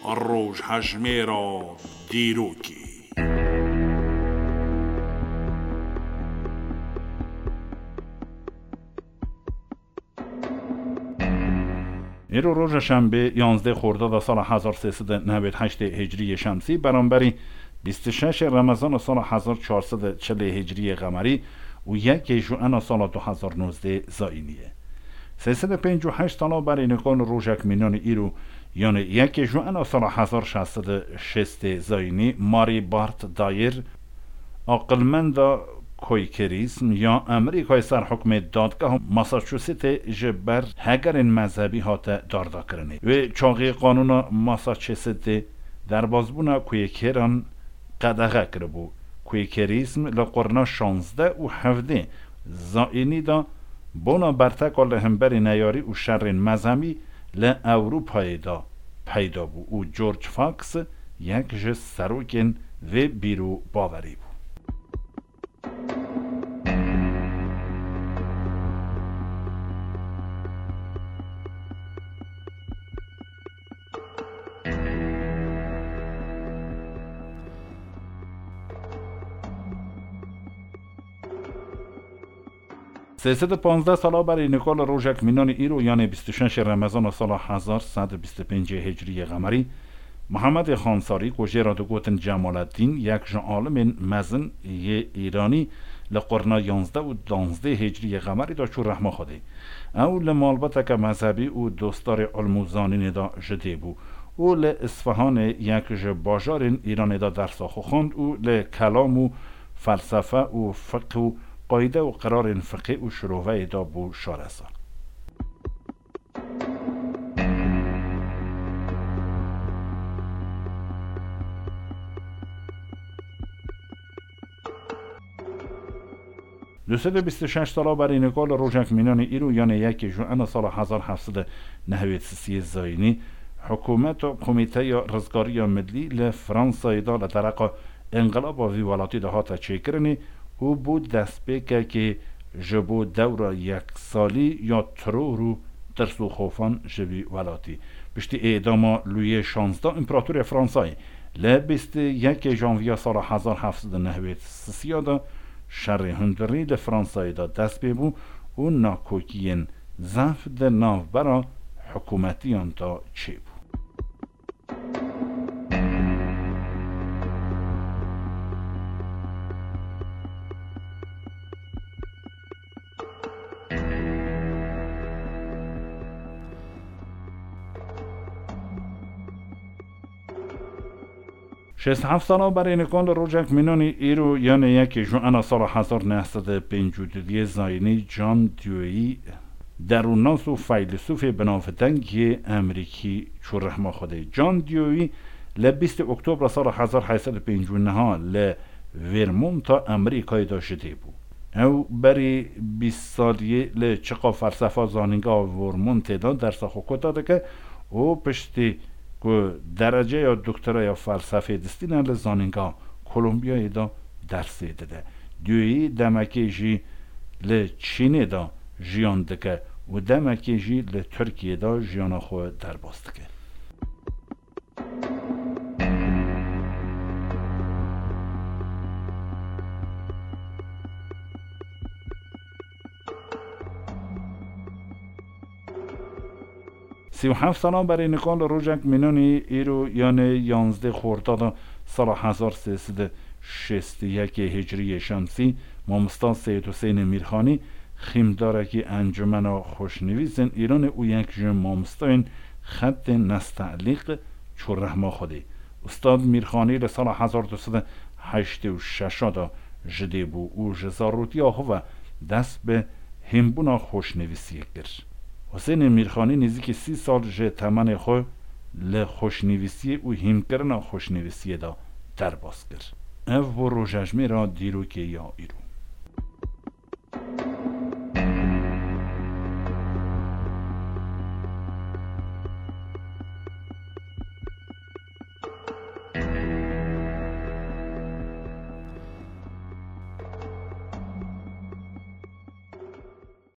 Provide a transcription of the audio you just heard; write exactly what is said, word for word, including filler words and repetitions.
روش هجمه را دیروکی. ایرو روز شنبه یازده خرداد سال هزار و سیصد و نود و هشت هجری شمسی برابر بیست و شش رمضان سال هزار و چهارصد و چهل هجری قمری و یک ژوئن سال دو هزار و نوزده زاینیه. سیصد و پنجاه و هشت سال برای نکان روزک مینان ایرو یعنی یک ژوئن سال هزار و ششصد و شصت زاینی ماری بارت دایر عقلمند کویکریسم یا امریکای سر حکم دادگاه ماساچوست جبر هگرین مذهبی هات داردا کرنه و چاقی قانون ماساچوست در بازبون کویکران قدغه کربو. کویکریسم لقرنا شانزده و هفده زائنی دا بونا برتکال همبر نیاری و شرین مذهبی لأوروپای دا پیدا بو و جورج فاکس یک جس سروکن و بیرو باوری بو. سیصد و پانزده سالا برای نکال روزک مینان ایرو یعنی بیست و شش رمضان سال هزار و صد و بیست و پنج هجری قمری محمد خانساری کجه را دو گوتن جمال الدین یک جان عالم مزن یه ایرانی لقرنا یازده و دانزده هجری قمری دا چو رحمه خوده او لمالبت که مذهبی و دوستار علموزانین دا جده بو او لإصفهان یک ج باجار ایران دا درس خوند او لکلام و فلسفه و فقه و قاعده و قرار فقه و شروعه دا بو شارسا. دویست و بیست و شش سالا برای نکال روزک مینان ایرو یعنی یک ژوئن سال هزار و هفتصد و نود و سه زاینی حکومت و کمیته یا رزگاری ملی لفرانسای دا لطرق انقلاب و ویوالاتی ده هاتا چیکرنی او بود دست بکه که جبو دور یک سالی یا ترورو ترس و خوفان جوی ولاتی پشتی اعدام لوی شانزده امپراتور فرانسای ل بیست و یک ژانویه سال هزار و هفتصد و نود و سه دا شر هندری لفرانسای دا دست ببو و ناکوکین ضعف ده ناو برا حکومتیان دا چه بو. شصت و هفت سالا برای نکال روزک مینان ایرو یعنی یک ژوئن سال هزار و نهصد و پنجاه و دو زاینی جان دیویی دروناس و فیلسوف بنافتنگ امریکی چو رحمه خوده. جان دیویی ل بیست اکتبر سال هزار و هشتصد و پنجاه و نه ل ورمونت امریکای داشته بو او برای بیست سالیه ل چقا فلسفه زانینگا ورمونت دا درس خوکو داده که او پشتی که درجه یا دکترا یا فلسفه دستینه لزانینگا کولومبیای دا درس داده. دیویی دمکی جی ل چینه دا جیان دکه و دمکی جی ل ترکیه دا جیان خو در باست که. سی و هفت سالا برای نکال روزک مینانی ایرو یعنی یازده خرداد سال هزار و سیصد و شصت و یک هجری شمسی مامستا سید حسین میرخانی خیمدارکی انجمن خوشنویسن ایران او یک جن مامستاین خط نستعلیق چو رحمه خوده. استاد میرخانی لسال هزار و دویست و هشتاد و شش دا جده بو او جزاروتی آخو و دست به همبونا خوشنویسی کرد. حسین میرخانی نزدیک سی سال جه تمن خو ل خوشنویسی او همکرنا خوشنویسی دا در باز کرد. او و روژجمه را دیرو که یا ایرو.